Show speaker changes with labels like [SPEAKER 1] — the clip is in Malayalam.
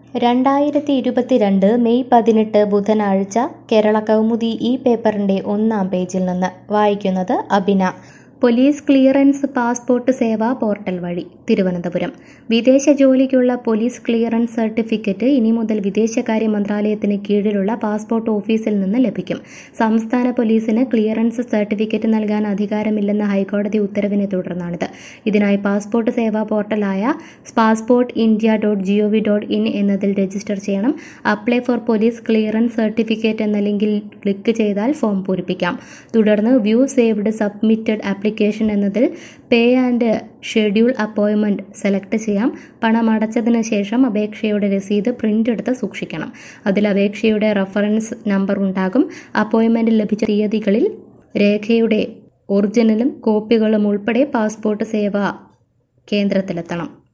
[SPEAKER 1] 2022 മെയ് 18 ബുധനാഴ്ച കേരള കൗമുദി ഈ പേപ്പറിന്റെ ഒന്നാം പേജിൽ നിന്ന് വായിക്കുന്നത് Abina. Police clearance passport Seva portal വഴി. തിരുവനന്തപുരം. വിദേശ ജോലിക്കുള്ള പോലീസ് ക്ലിയറൻസ് സർട്ടിഫിക്കറ്റ് ഇനി മുതൽ വിദേശകാര്യ മന്ത്രാലയത്തിന് കീഴിലുള്ള പാസ്പോർട്ട് ഓഫീസിൽ നിന്ന് ലഭിക്കും. സംസ്ഥാന പോലീസിന് ക്ലിയറൻസ് സർട്ടിഫിക്കറ്റ് നൽകാൻ അധികാരമില്ലെന്ന ഹൈക്കോടതി ഉത്തരവിനെ തുടർന്നാണിത്. ഇതിനായി പാസ്പോർട്ട് സേവാ പോർട്ടലായ passportindia.gov.in എന്നതിൽ രജിസ്റ്റർ ചെയ്യണം. Apply for police clearance certificate എന്ന ലിങ്കിൽ ക്ലിക്ക് ചെയ്താൽ ഫോം പൂരിപ്പിക്കാം. തുടർന്ന് വ്യൂ സേവ്ഡ് സബ്മിറ്റഡ് ആപ്ലിക്കേഷൻ എന്നതിൽ പേ ആൻഡ് ഷെഡ്യൂൾ അപ്പോയിൻമെന്റ് സെലക്ട് ചെയ്യാം. പണം അടച്ചതിന് ശേഷം അപേക്ഷയുടെ രസീത് പ്രിന്റ് എടുത്ത് സൂക്ഷിക്കണം. അതിൽ അപേക്ഷയുടെ റഫറൻസ് നമ്പർ ഉണ്ടാകും. അപ്പോയിൻമെന്റ് ലഭിച്ച തീയതികളിൽ രേഖയുടെ ഒറിജിനലും കോപ്പികളും ഉൾപ്പെടെ പാസ്പോർട്ട് സേവാ കേന്ദ്രത്തിലെത്തണം.